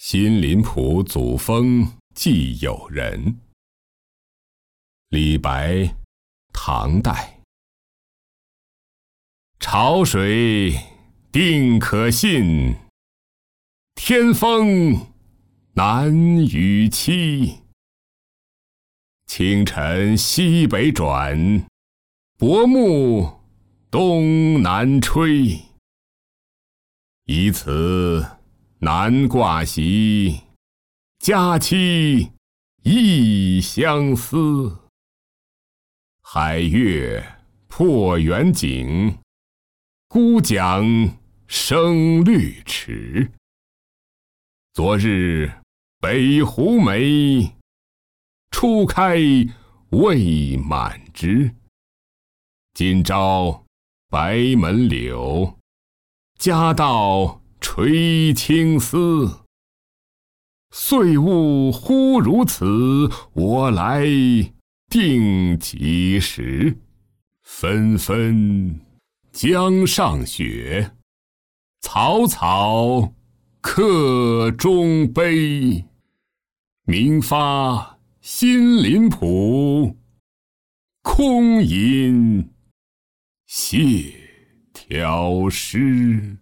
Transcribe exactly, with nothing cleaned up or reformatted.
新林圃祖峰寄友人。李白，唐代。潮水定可信，天风难与期。清晨西北转，薄暮东南吹。以此难挂席，佳期亦相思。海月破圆景，孤桨生绿池。昨日北湖梅，初开未满枝。今朝白门柳，佳道垂青丝。岁物忽如此，我来定几时？纷纷江上雪，草草客中悲。名发新林圃，空吟谢条诗。